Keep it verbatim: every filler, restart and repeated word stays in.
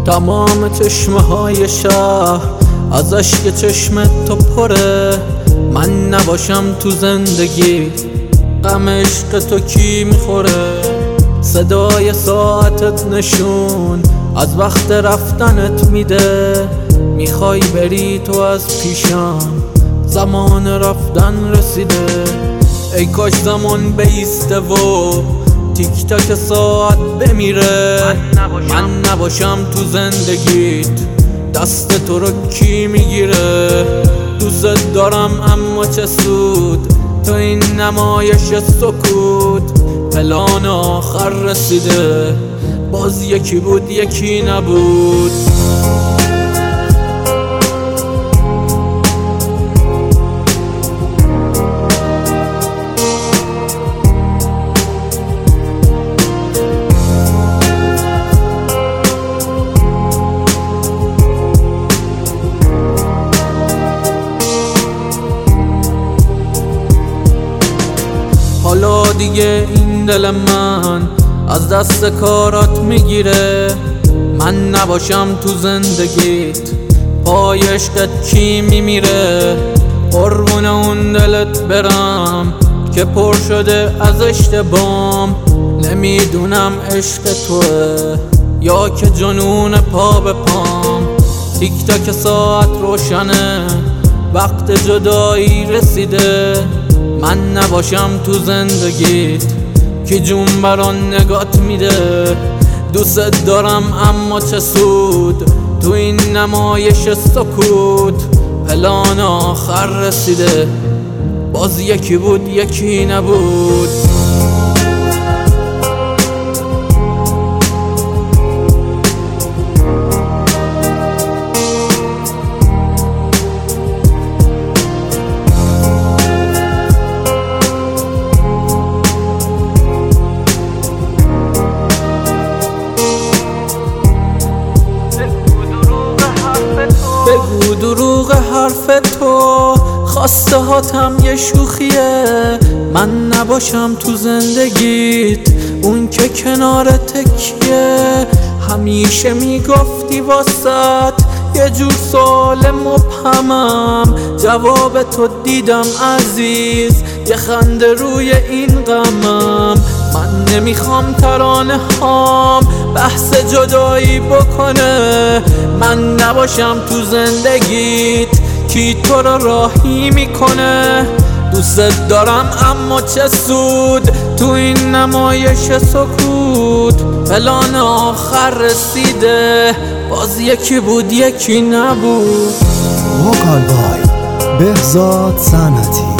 تمام چشمه های شهر از اشک چشم تو پره. من نباشم تو زندگی غم عشق تو کی میخوره؟ صدای ساعتت نشون از وقت رفتنت میده. میخوای بری تو از پیشم، زمان رفتن رسیده. ای کاش زمان بیسته و تیک تاک ساعت بمیره. من نباشم تو زندگیت دست تو رو کی میگیره؟ دوست دارم اما چه سود تو این نمایش سکوت. پلان آخر رسیده، باز یکی بود یکی نبود. حالا دیگه این دل من از دست کارات میگیره. من نباشم تو زندگیت پای عشقت کی میمیره؟ قربون اون دلت برم که پر شده از اشتبام. نمیدونم عشق توه یا که جنون پا به پام. تیک تاک ساعت روشنه، وقت جدایی رسیده. من نباشم تو زندگیت که جون بران نگات میده. دوست دارم اما چه سود تو این نمایش سکوت. پلان آخر رسیده، باز یکی بود یکی نبود. بگو دروغ حرف تو، خواسته هاتم یه شوخیه. من نباشم تو زندگیت اون که کنار تکیه. همیشه میگفتی واسط یه جور سوال مبهمم، جواب تو دیدم عزیز، یه خنده روی این غمم. من نمیخوام ترانه هام بحث جدایی بکنه. من نباشم تو زندگیت کی تو رو راهی میکنه. دوست دارم اما چه سود تو این نمایش سکوت. پلان آخر رسیده، باز یکی بود یکی نبود. وکال بای بهزاد صنعتی.